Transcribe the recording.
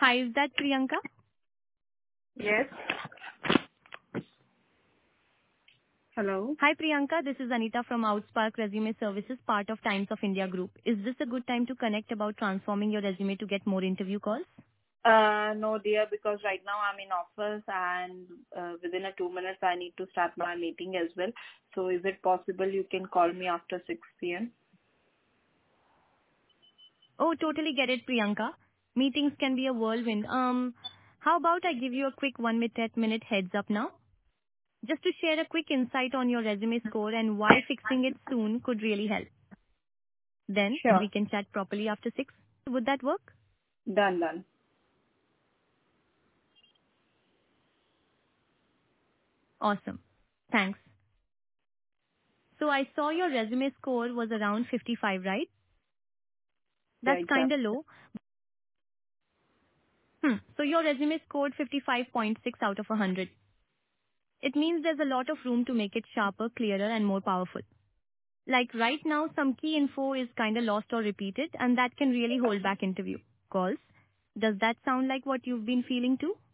Hi, is that Priyanka? Yes. Hello. Hi, Priyanka. This is Anita from Outspark Resume Services, part of Times of India Group. Is this a good time to connect about transforming your resume to get more interview calls? No, dear, because right now I'm in office and within a 2 minutes I need to start my meeting as well. So is it possible you can call me after 6 p.m.? Oh, totally get it, Priyanka. Meetings can be a whirlwind. How about I give you a quick 1 minute heads up now? Just to share a quick insight on your resume score and why fixing it soon could really help. Then Sure. we can chat properly after 6. Would that work? Done. Awesome. Thanks. So I saw your resume score was around 55, right? Yeah, That's exactly. kinda low. So your resume scored 55.6 out of 100. It means there's a lot of room to make it sharper, clearer, and more powerful. Like right now, some key info is kinda lost or repeated, and that can really hold back interview calls. Does that sound like what you've been feeling too?